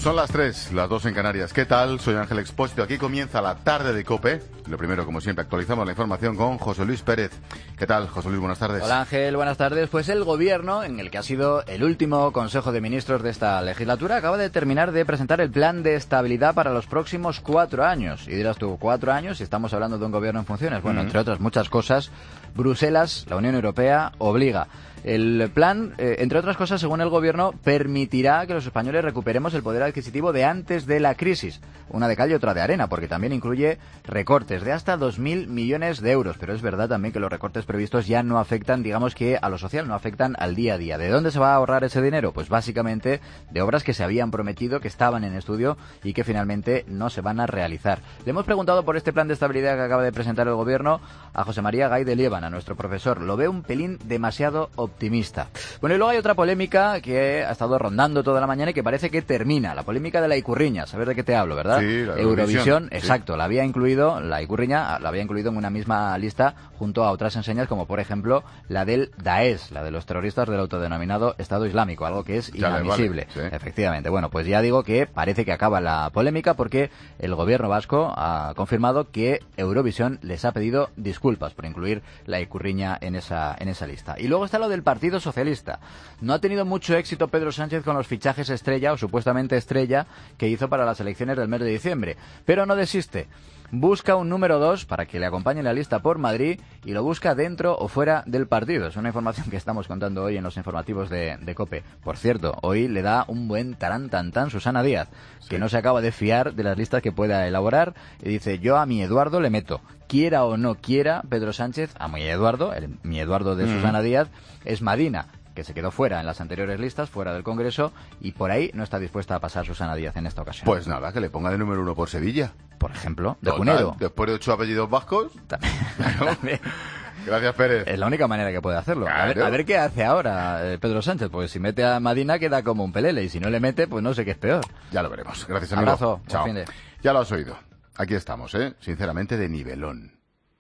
Son las 3, las 2 en Canarias. ¿Qué tal? Soy Ángel Expósito. Aquí comienza la tarde de COPE. Lo primero, como siempre, actualizamos la información con José Luis Pérez. ¿Qué tal, José Luis? Buenas tardes. Hola, Ángel. Buenas tardes. Pues el Gobierno, en el que ha sido el último Consejo de Ministros de esta legislatura, acaba de terminar de presentar el plan de estabilidad para los próximos 4 años. Y dirás tú, 4 años, y estamos hablando de un gobierno en funciones. Bueno, entre otras muchas cosas, Bruselas, la Unión Europea, obliga. El plan, entre otras cosas, según el Gobierno, permitirá que los españoles recuperemos el poder adquisitivo de antes de la crisis. Una de cal y otra de arena, porque también incluye recortes de hasta 2.000 millones de euros. Pero es verdad también que los recortes previstos ya no afectan, digamos que a lo social, no afectan al día a día. ¿De dónde se va a ahorrar ese dinero? Pues básicamente de obras que se habían prometido, que estaban en estudio y que finalmente no se van a realizar. Le hemos preguntado por este plan de estabilidad que acaba de presentar el Gobierno a José María Gay de Lieban, a nuestro profesor. Lo ve un pelín demasiado optimista. Bueno, y luego hay otra polémica que ha estado rondando toda la mañana y que parece que termina. La polémica de la Ikurriña. ¿Sabes de qué te hablo, verdad? Sí, la Eurovisión, sí. Exacto. La Ikurriña la había incluido en una misma lista junto a otras enseñas como, por ejemplo, la del Daesh, la de los terroristas del autodenominado Estado Islámico, algo que es inadmisible. Vale, sí. Efectivamente. Bueno, pues ya digo que parece que acaba la polémica porque el Gobierno vasco ha confirmado que Eurovisión les ha pedido disculpas por incluir la Ikurriña en esa lista. Y luego está lo del Partido Socialista. No ha tenido mucho éxito Pedro Sánchez con los fichajes estrella o supuestamente estrella que hizo para las elecciones del mes de diciembre, pero no desiste. Busca un número 2 para que le acompañe en la lista por Madrid y lo busca dentro o fuera del partido. Es una información que estamos contando hoy en los informativos de COPE. Por cierto, hoy le da un buen tarán Susana Díaz, que no se acaba de fiar de las listas que pueda elaborar y dice, yo a mi Eduardo le meto. Quiera o no quiera Pedro Sánchez, a mi Eduardo, mi Eduardo de Susana Díaz, es Madina, que se quedó fuera en las anteriores listas, fuera del Congreso, y por ahí no está dispuesta a pasar Susana Díaz en esta ocasión. Pues nada, que le ponga de número 1 por Sevilla. Por ejemplo, de Total, Cunero. Después de 8 apellidos vascos. También. Gracias, Pérez. Es la única manera que puede hacerlo. Claro. A ver qué hace ahora Pedro Sánchez, porque si mete a Madina queda como un pelele, y si no le mete, pues no sé qué es peor. Ya lo veremos. Gracias, amigo. Abrazo. Chao. Buen fin de... Ya lo has oído. Aquí estamos, sinceramente, de nivelón.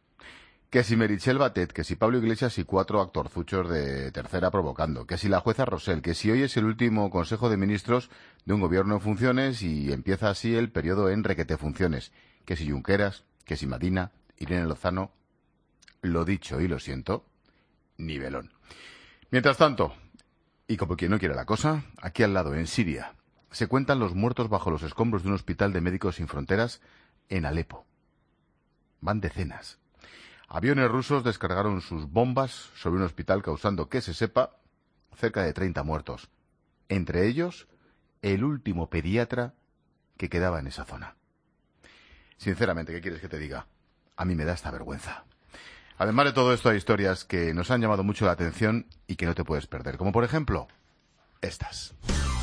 Que si Meritxell Batet, que si Pablo Iglesias y 4 actorzuchos de tercera provocando, que si la jueza Rosell, que si hoy es el último Consejo de Ministros de un gobierno en funciones y empieza así el periodo en requete funciones, que si Junqueras, que si Madina, Irene Lozano, lo dicho y lo siento, nivelón. Mientras tanto, y como quien no quiere la cosa, aquí al lado, en Siria, se cuentan los muertos bajo los escombros de un hospital de Médicos Sin Fronteras en Alepo. Van decenas. Aviones rusos descargaron sus bombas sobre un hospital causando, que se sepa, cerca de 30 muertos. Entre ellos, el último pediatra que quedaba en esa zona. Sinceramente, ¿qué quieres que te diga? A mí me da esta vergüenza. Además de todo esto, hay historias que nos han llamado mucho la atención y que no te puedes perder. Como por ejemplo, estas.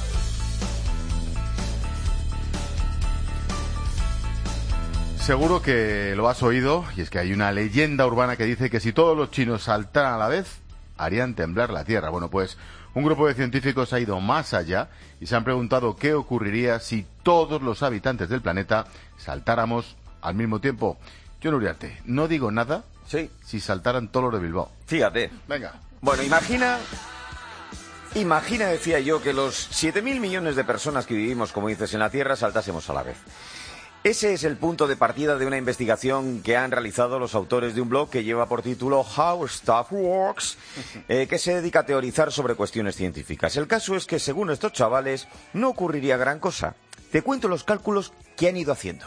Seguro que lo has oído, y es que hay una leyenda urbana que dice que si todos los chinos saltaran a la vez, harían temblar la Tierra. Bueno, pues un grupo de científicos ha ido más allá y se han preguntado qué ocurriría si todos los habitantes del planeta saltáramos al mismo tiempo. John Uriarte, no digo nada si saltaran todos los de Bilbao. Fíjate. Venga. Bueno, imagina, decía yo, que los 7.000 millones de personas que vivimos, como dices, en la Tierra saltásemos a la vez. Ese es el punto de partida de una investigación que han realizado los autores de un blog que lleva por título How Stuff Works, que se dedica a teorizar sobre cuestiones científicas. El caso es que, según estos chavales, no ocurriría gran cosa. Te cuento los cálculos que han ido haciendo.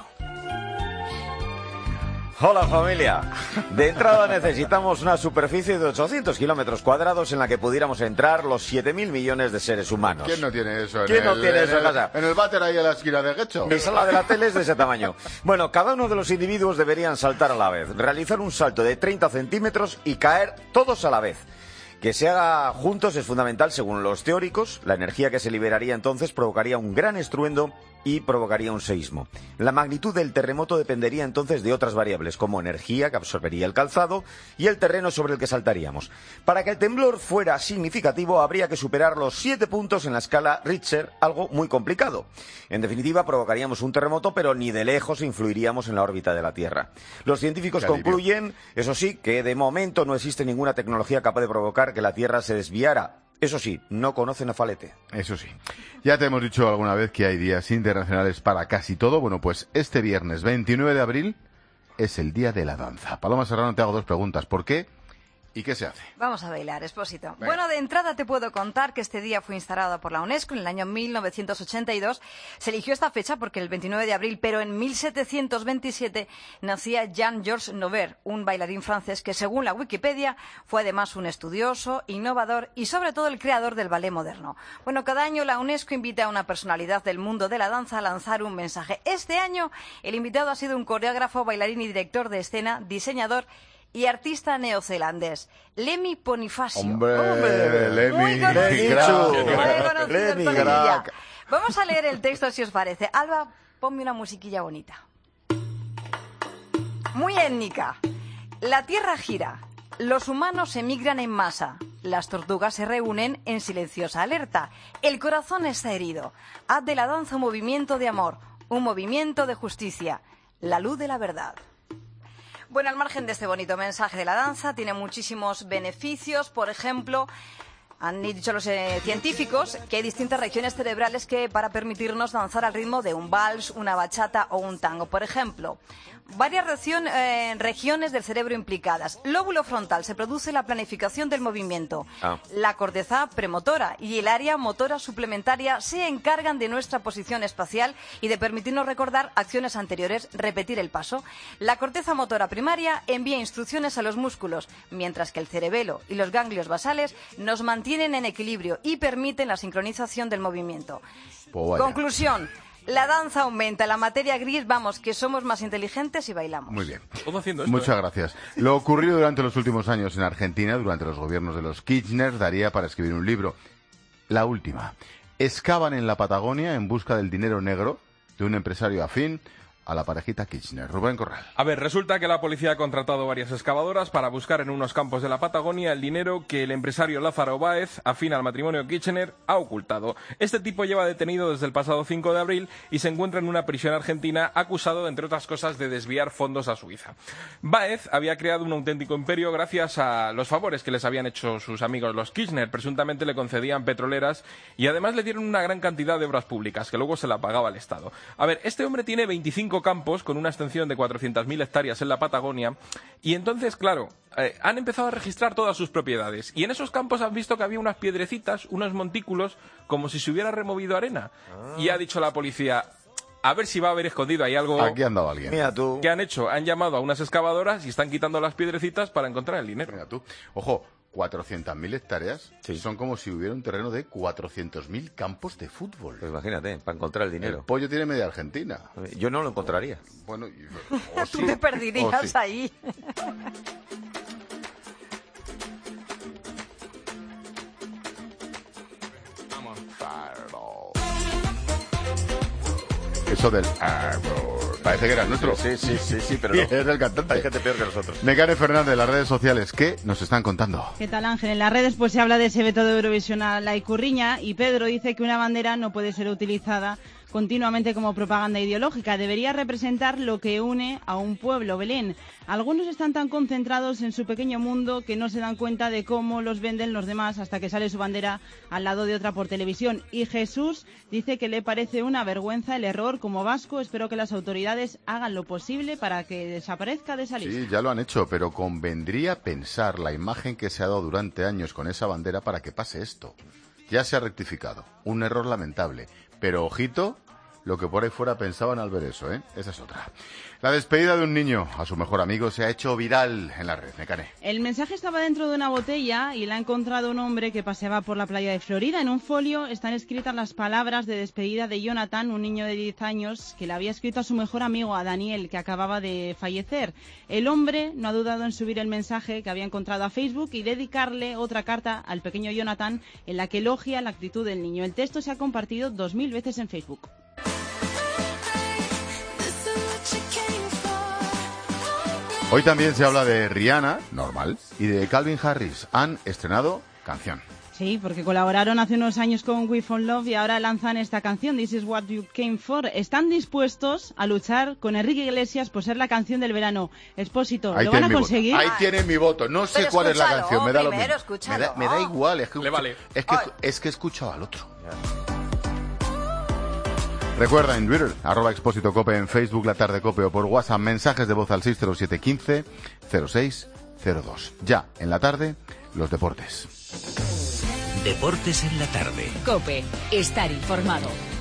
Hola, familia. De entrada necesitamos una superficie de 800 kilómetros cuadrados en la que pudiéramos entrar los 7.000 millones de seres humanos. ¿Quién no tiene eso? ¿Quién no tiene eso en casa? En el váter ahí a la esquina de Guecho. Mi sala de la tele es de ese tamaño. Bueno, cada uno de los individuos deberían saltar a la vez, realizar un salto de 30 centímetros y caer todos a la vez. Que se haga juntos es fundamental según los teóricos. La energía que se liberaría entonces provocaría un gran estruendo y provocaría un seísmo. La magnitud del terremoto dependería entonces de otras variables, como energía que absorbería el calzado y el terreno sobre el que saltaríamos. Para que el temblor fuera significativo, habría que superar los 7 puntos en la escala Richter, algo muy complicado. En definitiva, provocaríamos un terremoto, pero ni de lejos influiríamos en la órbita de la Tierra. Los científicos concluyen, eso sí, que de momento no existe ninguna tecnología capaz de provocar que la Tierra se desviara Eso sí, no conocen a Falete. Eso sí. Ya te hemos dicho alguna vez que hay días internacionales para casi todo. Bueno, pues este viernes 29 de abril es el Día de la Danza. Paloma Serrano, te hago 2 preguntas. ¿Por qué y qué se hace? Vamos a bailar, Expósito. Venga. Bueno, de entrada te puedo contar que este día fue instaurado por la UNESCO en el año 1982. Se eligió esta fecha porque el 29 de abril, pero en 1727 nacía Jean-Georges Nover, un bailarín francés que, según la Wikipedia, fue además un estudioso, innovador y sobre todo el creador del ballet moderno. Bueno, cada año la UNESCO invita a una personalidad del mundo de la danza a lanzar un mensaje. Este año el invitado ha sido un coreógrafo, bailarín y director de escena, diseñador y artista neozelandés, Lemmy Bonifacio. ¡Hombre! Lemmy, Muy conocido, crack. muy conocido en Lemmy, todo el día. crack. Vamos a leer el texto si os parece. Alba, ponme una musiquilla bonita. Muy étnica. La Tierra gira. Los humanos emigran en masa. Las tortugas se reúnen en silenciosa alerta. El corazón está herido. Haz de la danza un movimiento de amor, un movimiento de justicia, la luz de la verdad. Bueno, al margen de este bonito mensaje de la danza, tiene muchísimos beneficios. Por ejemplo, han dicho los científicos que hay distintas regiones cerebrales que para permitirnos danzar al ritmo de un vals, una bachata o un tango. Por ejemplo, varias regiones del cerebro implicadas. Lóbulo frontal, se produce la planificación del movimiento. La corteza premotora y el área motora suplementaria se encargan de nuestra posición espacial y de permitirnos recordar acciones anteriores, repetir el paso. La corteza motora primaria envía instrucciones a los músculos, mientras que el cerebelo y los ganglios basales nos mantienen en equilibrio y permiten la sincronización del movimiento. Pues vaya. Conclusión. La danza aumenta la materia gris, vamos, que somos más inteligentes y bailamos. Muy bien. Todo haciendo esto, Muchas gracias. Lo ocurrido durante los últimos años en Argentina, durante los gobiernos de los Kirchner, daría para escribir un libro. La última. Excavan en la Patagonia en busca del dinero negro de un empresario afín a la parejita Kirchner. Rubén Corral. A ver, resulta que la policía ha contratado varias excavadoras para buscar en unos campos de la Patagonia el dinero que el empresario Lázaro Báez, afín al matrimonio Kirchner, ha ocultado. Este tipo lleva detenido desde el pasado 5 de abril y se encuentra en una prisión argentina acusado, entre otras cosas, de desviar fondos a Suiza. Báez había creado un auténtico imperio gracias a los favores que les habían hecho sus amigos los Kirchner. Presuntamente le concedían petroleras y además le dieron una gran cantidad de obras públicas que luego se la pagaba el Estado. A ver, este hombre tiene 25 campos con una extensión de 400.000 hectáreas en la Patagonia y entonces, claro, han empezado a registrar todas sus propiedades y en esos campos han visto que había unas piedrecitas, unos montículos, como si se hubiera removido arena. Y ha dicho la policía, a ver si va a haber escondido ahí algo. Aquí ha andado alguien. Mira tú. ¿Qué han hecho? Han llamado a unas excavadoras y están quitando las piedrecitas para encontrar el dinero. Mira tú. Ojo, 400.000 hectáreas Sí. son como si hubiera un terreno de 400.000 campos de fútbol. Pues imagínate, para encontrar el El dinero. pollo tiene media Argentina. Yo no lo encontraría. Bueno, o Tú sí, te o perderías sí. ahí. Eso del árbol. Parece que era nuestro. Sí, pero Y no. es del cantante. Hay gente peor que nosotros. Mecane Fernández, las redes sociales, ¿qué nos están contando? ¿Qué tal, Ángel? En las redes pues se habla de ese veto de Eurovisión a la Icurriña y Pedro dice que una bandera no puede ser utilizada continuamente como propaganda ideológica. Debería representar lo que une a un pueblo, Belén. Algunos están tan concentrados en su pequeño mundo que no se dan cuenta de cómo los venden los demás hasta que sale su bandera al lado de otra por televisión. Y Jesús dice que le parece una vergüenza el error como vasco. Espero que las autoridades hagan lo posible para que desaparezca de esa lista. Sí, ya lo han hecho, pero convendría pensar la imagen que se ha dado durante años con esa bandera para que pase esto. Ya se ha rectificado. Un error lamentable. Pero ojito, lo que por ahí fuera pensaban al ver eso, ¿eh? Esa es otra. La despedida de un niño a su mejor amigo se ha hecho viral en la red, Mecane. El mensaje estaba dentro de una botella y la ha encontrado un hombre que paseaba por la playa de Florida. En un folio están escritas las palabras de despedida de Jonathan, un niño de 10 años que le había escrito a su mejor amigo, a Daniel, que acababa de fallecer. El hombre no ha dudado en subir el mensaje que había encontrado a Facebook y dedicarle otra carta al pequeño Jonathan en la que elogia la actitud del niño. El texto se ha compartido 2000 veces en Facebook. Hoy también se habla de Rihanna, normal, y de Calvin Harris. Han estrenado canción. Sí, Sí, porque colaboraron hace unos años con We Found Love y ahora lanzan esta canción, This Is What You Came For. Están dispuestos a luchar con Enrique Iglesias por ser la canción del verano. Expósito, ¿lo van a conseguir? Ahí tienen mi voto. No sé cuál es la canción, me da lo mismo. Me da igual, es que, Le vale. es que he escuchado al otro. Recuerda en Twitter, @expósitocope, en Facebook La Tarde Cope o por WhatsApp, mensajes de voz al 60715 0602. Ya, en la tarde, los deportes. Deportes en la tarde. COPE. Estar informado.